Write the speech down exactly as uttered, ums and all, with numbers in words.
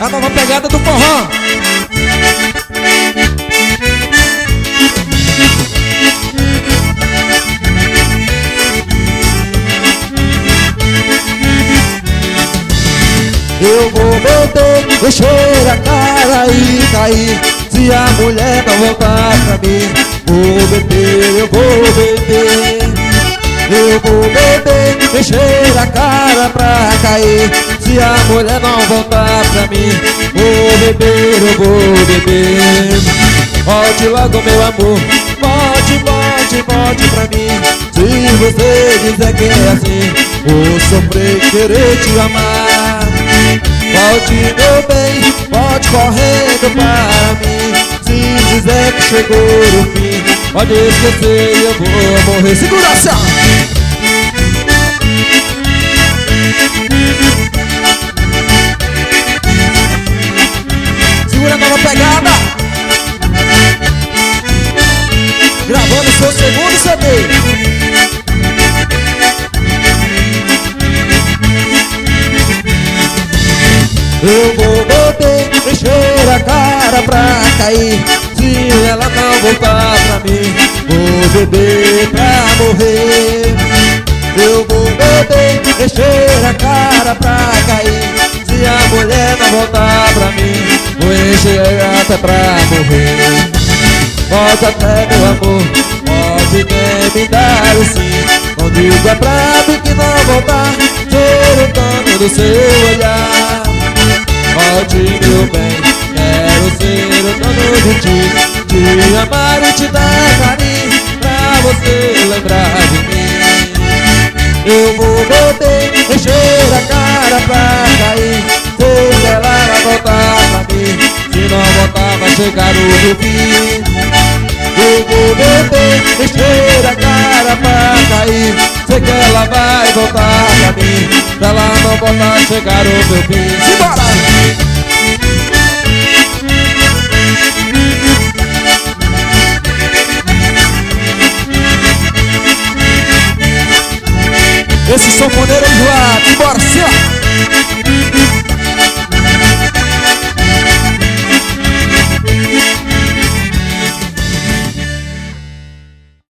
A nova pegada do forró. Eu vou beber, encher a cara e cair. Se a mulher não voltar pra mim, vou beber, eu vou beber. Eu vou beber, encher a cara pra cair. Se a mulher não voltar pra mim, vou beber, eu vou beber. Volte logo, meu amor, volte, volte, volte pra mim. Se você dizer que é assim, vou sofrer e querer te amar. Volte, meu bem, volte correndo para mim. Se dizer que chegou o fim, pode esquecer, eu vou morrer. Seguração! Segura a nova pegada. Gravando seu segundo C D. Eu vou beber, encher a cara pra cair. Se ela não voltar pra mim, vou beber pra morrer. Eu vou beber, encher a cara pra cair. Se a mulher não voltar pra mim, vou encher até pra morrer. Pode até, meu amor, pode bem me dar o sim. Não diga pra mim que não voltar, ser o dono do seu olhar. Pode, meu bem, quero ser o dono de ti, te amar e te dar carinho, pra você lembrar de mim. Eu vou beber, encher a cara pra cair. Se ela vai voltar pra mim, se não voltar vai chegar o meu fim. Eu vou beber, encher a cara pra cair. Sei que ela vai voltar pra mim, se ela não voltar vai chegar o meu fim. Simbora! Esse sanfoneiro enjoado, bora,